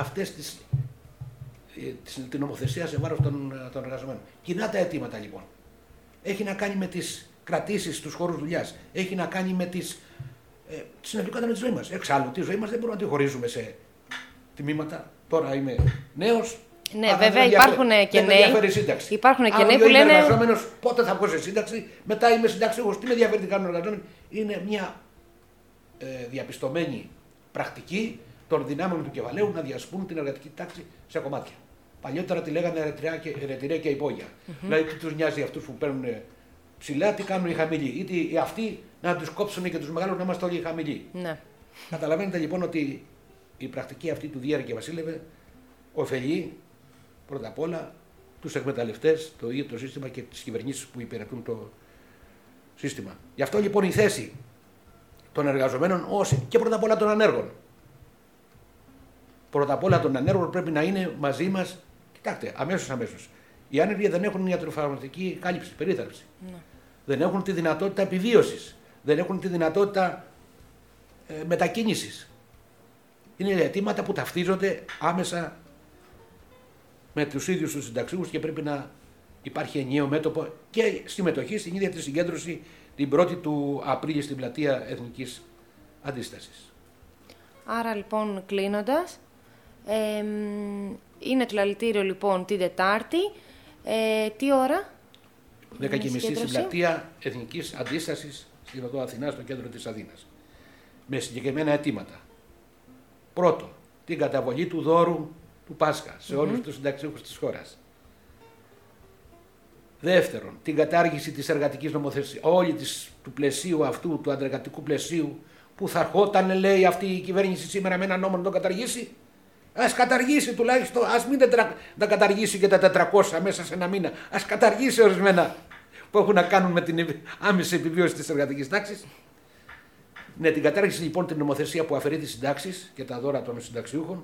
την νομοθεσία σε βάρος των εργαζομένων. Κοινά τα αιτήματα λοιπόν. Έχει να κάνει με τις κρατήσεις στους χώρους δουλειάς. Έχει να κάνει με τις συνεπικότητα με τη ζωή μας. Εξάλλου, τη ζωή μας δεν μπορούμε να τη χωρίζουμε σε τμήματα. Τώρα είμαι νέος. Ναι, βέβαια υπάρχουν και νέοι. Υπάρχουν και νέοι που λένε. Εργαζόμενος, πότε θα βγω σε σύνταξη, μετά είμαι συνταξιούχος. Τι με ενδιαφέρει τι κάνουν οι εργαζόμενοι? Είναι μια διαπιστωμένη πρακτική των δυνάμεων του κεφαλαίου να διασπούν την εργατική τάξη σε κομμάτια. Παλιότερα τη λέγανε ρετυρέ και υπόγεια. Δηλαδή, τι τους νοιάζει αυτούς που παίρνουν ψηλά, τι κάνουν οι χαμηλοί. Ή αυτοί να τους κόψουν και τους μεγάλους να είμαστε όλοι οι χαμηλοί. Ναι. Καταλαβαίνετε λοιπόν ότι η πρακτική αυτή του Διέρη και Βασίλευε ωφελεί πρώτα απ' όλα τους εκμεταλλευτές, το ίδιο το σύστημα και τις κυβερνήσεις που υπηρετούν το σύστημα. Γι' αυτό λοιπόν η θέση των εργαζομένων και πρώτα απ' όλα των ανέργων. Πρώτα απ' όλα των ανέργων πρέπει να είναι μαζί μας. Κοιτάξτε, αμέσως. Οι άνεργοι δεν έχουν ιατροφαρμακευτική κάλυψη, περίθαλψη. Ναι. Δεν έχουν τη δυνατότητα επιβίωσης. Δεν έχουν τη δυνατότητα μετακίνησης. Είναι αιτήματα που ταυτίζονται άμεσα με τους ίδιους τους συνταξιούχους και πρέπει να υπάρχει ενιαίο μέτωπο και συμμετοχή στην ίδια τη συγκέντρωση την 1η του Απρίλη στην Πλατεία Εθνικής Αντίστασης. Άρα λοιπόν κλείνοντας, είναι το λαλητήριο λοιπόν την Τετάρτη, τι ώρα? 10:30 στην Πλατεία Εθνικής Αντίστασης στην Οδό Αθηνάς, στο κέντρο της Αθήνας. Με συγκεκριμένα αιτήματα. Πρώτο, την καταβολή του δώρου του Πάσχα σε όλους τους συνταξιούχους της χώρας. Δεύτερον, την κατάργηση της εργατικής νομοθεσίας, του πλαισίου αυτού, του αντεργατικού πλαισίου, που θα ερχόταν, λέει, αυτή η κυβέρνηση σήμερα με ένα νόμο να το καταργήσει. Ας καταργήσει τουλάχιστον, ας μην τα καταργήσει και τα 400 μέσα σε ένα μήνα. Ας καταργήσει ορισμένα που έχουν να κάνουν με την άμεση επιβίωση της εργατικής τάξης. Ναι, την κατάργηση λοιπόν την νομοθεσία που αφαιρεί τις συντάξεις και τα δώρα των συνταξιούχων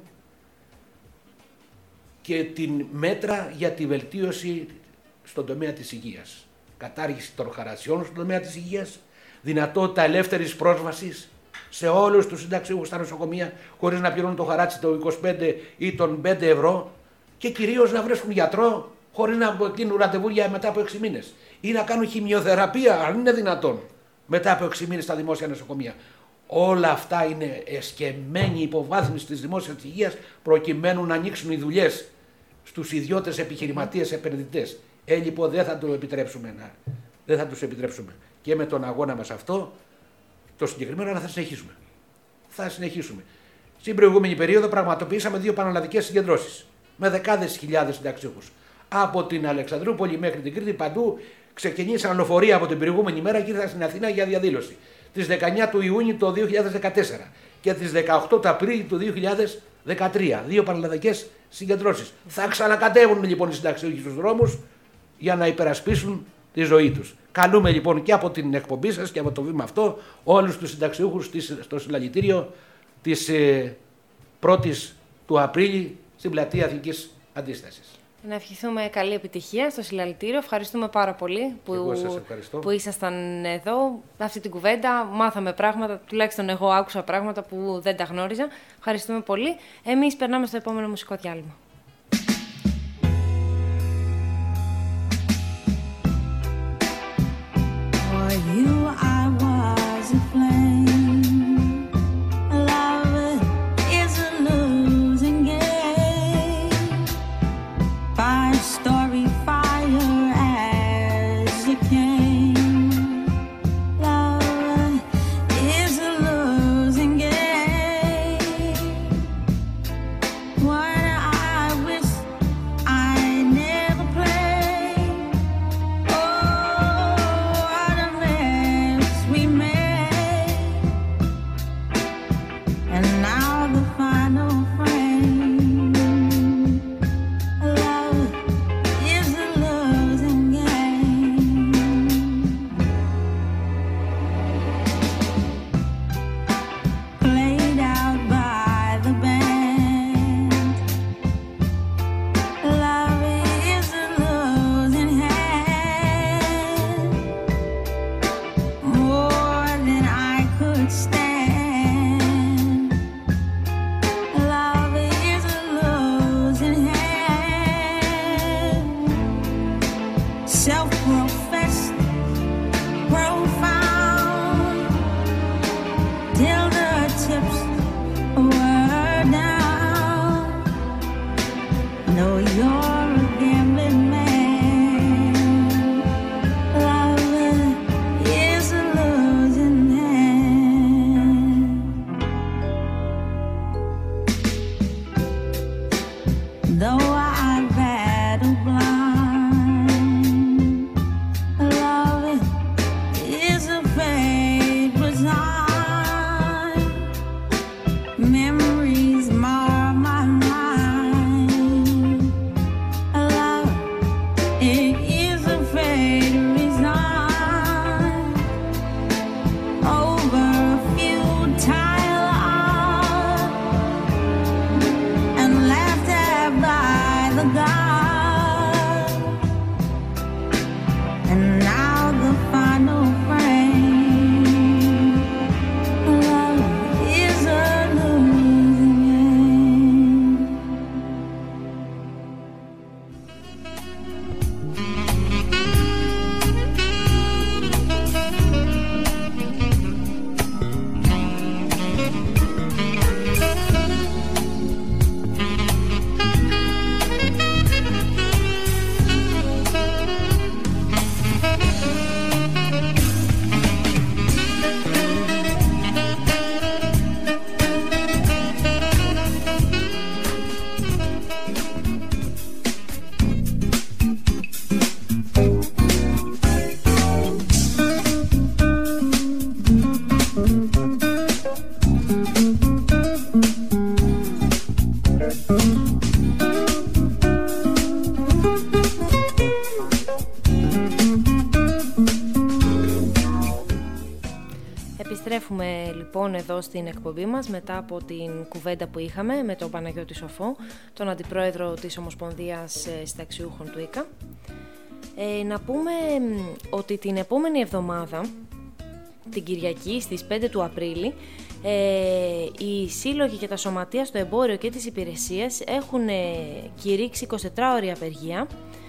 και την μέτρα για τη βελτίωση στον τομέα της υγείας. Κατάργηση των χαρασιών στον τομέα της υγείας, δυνατότητα ελεύθερης πρόσβασης σε όλους τους συνταξιούχους στα νοσοκομεία χωρίς να πληρώνουν το χαράτσι των 25 ή των 5 ευρώ και κυρίως να βρίσκουν γιατρό χωρίς να κλείνουν ραντεβού για μετά από 6 μήνες ή να κάνουν χημειοθεραπεία, αν είναι δυνατόν, μετά από 6 μήνες στα δημόσια νοσοκομεία. Όλα αυτά είναι εσκεμμένη υποβάθμιση της δημόσιας υγείας προκειμένου να ανοίξουν οι δουλειές στους ιδιώτες επιχειρηματίες επενδυτές. Λοιπόν, δεν θα το επιτρέψουμε. Δεν θα τους επιτρέψουμε. Και με τον αγώνα μας αυτό, το συγκεκριμένο, αλλά θα συνεχίσουμε. Στην προηγούμενη περίοδο πραγματοποιήσαμε 2 πανελλαδικές συγκεντρώσεις με δεκάδες χιλιάδες συνταξιούχους. Από την Αλεξανδρούπολη μέχρι την Κρήτη, παντού ξεκινήσαν λεωφορεία από την προηγούμενη μέρα και ήρθαν στην Αθήνα για διαδήλωση. Τις 19 του Ιούνιου το 2014 και τις 18 του Απρίλη του 2013. 2 πανελλαδικές συγκεντρώσεις. Θα ξανακατέβουν λοιπόν οι συνταξιούχοι στους δρόμους για να υπερασπίσουν τη ζωή τους. Καλούμε λοιπόν και από την εκπομπή σας και από το βήμα αυτό όλους τους συνταξιούχους στο συλλαλητήριο της 1ης του Απρίλη στην Πλατεία Εθνικής Αντίστασης. Να ευχηθούμε καλή επιτυχία στο συλλαλητήριο. Ευχαριστούμε πάρα πολύ που ήσασταν εδώ. Αυτή την κουβέντα μάθαμε πράγματα, τουλάχιστον εγώ άκουσα πράγματα που δεν τα γνώριζα. Ευχαριστούμε πολύ. Εμείς περνάμε στο επόμενο μουσικό διάλειμμα. What I Επιστρέφουμε λοιπόν εδώ στην εκπομπή μας μετά από την κουβέντα που είχαμε με τον Παναγιώτη Σοφό, τον Αντιπρόεδρο της Ομοσπονδίας Συνταξιούχων του ΙΚΑ. Να πούμε ότι την επόμενη εβδομάδα, την Κυριακή στις 5 του Απρίλη, οι σύλλογοι και τα σωματεία στο εμπόριο και τις υπηρεσίες έχουν κηρύξει 24ωρη απεργία,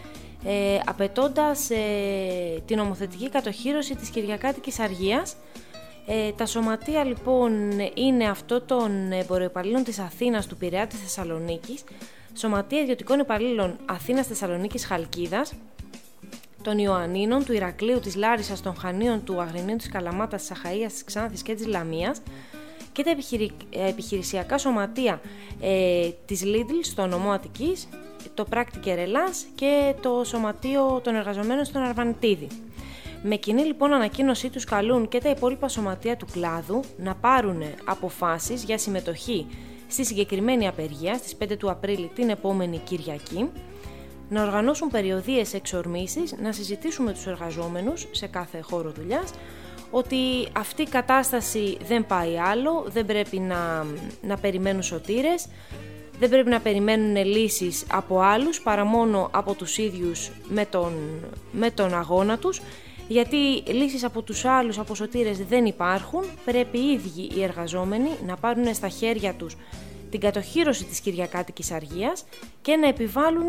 απαιτώντας την νομοθετική κατοχύρωση της κυριακάτικης αργίας. Τα σωματεία λοιπόν είναι αυτό των εμποροϊπαλλήλων της Αθήνας, του Πειραιά, της Θεσσαλονίκης, Σωματεία Ιδιωτικών Υπαλλήλων Αθήνας, Θεσσαλονίκης, Χαλκίδας, των Ιωαννίνων, του Ηρακλείου, της Λάρισσας, των Χανίων, του Αγρινίου, της Καλαμάτας, της Αχαΐας, της Ξάνθης και της Λαμίας, και τα επιχειρησιακά σωματεία της Λίντλ στο νομό Αττικής, το Πράκτικε Ελλάς και το Σωματείο των Εργαζομένων στον Αρβανιτίδη. Με κοινή λοιπόν ανακοίνωσή τους καλούν και τα υπόλοιπα σωματεία του κλάδου να πάρουν αποφάσεις για συμμετοχή στη συγκεκριμένη απεργία στις 5 του Απρίλη την επόμενη Κυριακή, να οργανώσουν περιοδίες εξορμήσεις, να συζητήσουν με τους εργαζόμενους σε κάθε χώρο δουλειάς ότι αυτή η κατάσταση δεν πάει άλλο, δεν πρέπει να περιμένουν σωτήρες, δεν πρέπει να περιμένουν λύσεις από άλλους παρά μόνο από τους ίδιους με τον αγώνα τους, γιατί λύσεις από τους άλλους, από σωτήρες δεν υπάρχουν. Πρέπει οι ίδιοι οι εργαζόμενοι να πάρουν στα χέρια τους την κατοχύρωση της κυριακάτικης αργίας και να επιβάλλουν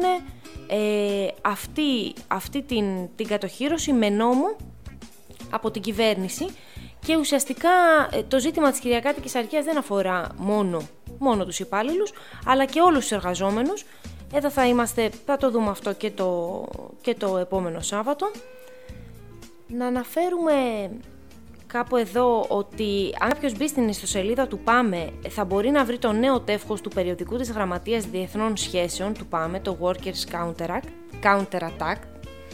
αυτή την κατοχύρωση με νόμο από την κυβέρνηση. Και ουσιαστικά το ζήτημα της κυριακάτικης αργίας δεν αφορά μόνο τους υπάλληλους, αλλά και όλους τους εργαζόμενους. Εδώ θα το δούμε αυτό και το επόμενο Σάββατο. Να αναφέρουμε κάπου εδώ ότι αν κάποιος μπει στην ιστοσελίδα του ΠΑΜΕ θα μπορεί να βρει το νέο τεύχος του περιοδικού της Γραμματείας Διεθνών Σχέσεων του ΠΑΜΕ, το Workers Counterattack,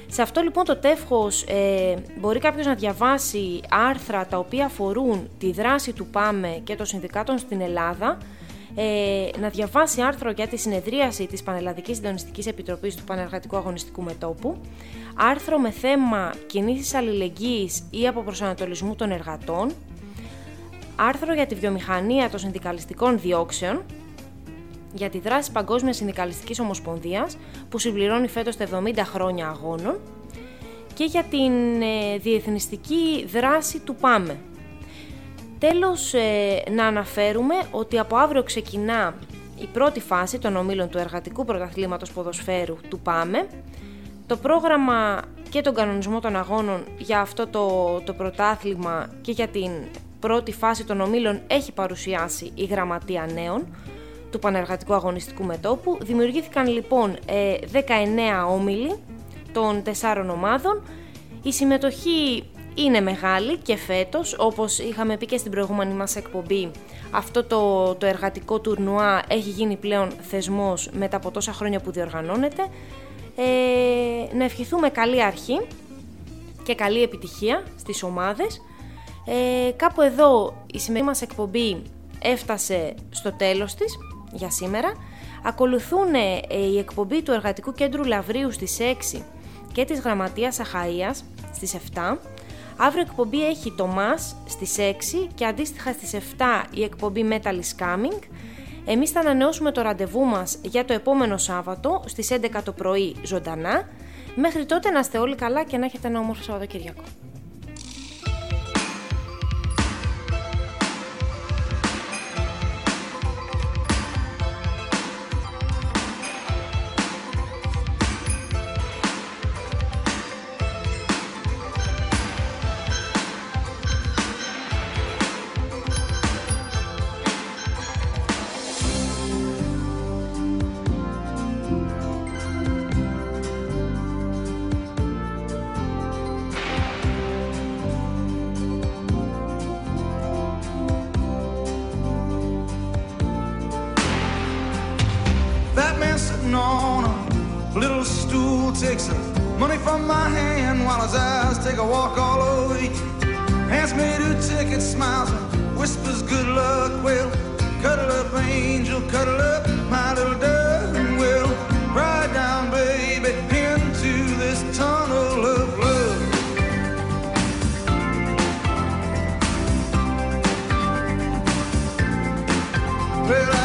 Σε αυτό λοιπόν το τεύχος μπορεί κάποιος να διαβάσει άρθρα τα οποία αφορούν τη δράση του ΠΑΜΕ και των συνδικάτων στην Ελλάδα, να διαβάσει άρθρο για τη συνεδρίαση της Πανελλαδικής Συντονιστικής Επιτροπής του Πανεργατικού Αγωνιστικού Μετώπου, άρθρο με θέμα κινήσεις αλληλεγγύης ή αποπροσανατολισμού των εργατών, άρθρο για τη βιομηχανία των συνδικαλιστικών διώξεων, για τη δράση Παγκόσμιας Συνδικαλιστικής Ομοσπονδίας που συμπληρώνει φέτος τα 70 χρόνια αγώνων και για την διεθνιστική δράση του ΠΑΜΕ. Τέλος, να αναφέρουμε ότι από αύριο ξεκινά η πρώτη φάση των ομίλων του Εργατικού Πρωταθλήματος Ποδοσφαίρου του ΠΑΜΕ. Το πρόγραμμα και τον κανονισμό των αγώνων για αυτό το πρωτάθλημα και για την πρώτη φάση των ομίλων έχει παρουσιάσει η Γραμματεία Νέων του Πανεργατικού Αγωνιστικού Μετώπου. Δημιουργήθηκαν λοιπόν 19 όμιλοι των 4 ομάδων. Η συμμετοχή είναι μεγάλη και φέτος, όπως είχαμε πει και στην προηγούμενη μας εκπομπή, αυτό το εργατικό τουρνουά έχει γίνει πλέον θεσμός μετά από τόσα χρόνια που διοργανώνεται. Να ευχηθούμε καλή αρχή και καλή επιτυχία στις ομάδες. Κάπου εδώ η σημερινή μας εκπομπή έφτασε στο τέλος της για σήμερα. Ακολουθούν η εκπομπή του Εργατικού Κέντρου Λαβρίου στις 6 και της Γραμματείας Αχαΐας στις 7. Αύριο η εκπομπή έχει το ΜΑΣ στις 6 και αντίστοιχα στις 7 η εκπομπή Metal is Coming. Εμείς θα ανανεώσουμε το ραντεβού μας για το επόμενο Σάββατο στις 11 το πρωί ζωντανά. Μέχρι τότε να είστε όλοι καλά και να έχετε ένα όμορφο Σαββατοκύριακο. Takes the money from my hand while his eyes take a walk all over the week. Hands me 2 tickets, smiles and whispers good luck. Well, cuddle up, angel, cuddle up, my little dove, and we'll ride down, baby, into this tunnel of love. Well,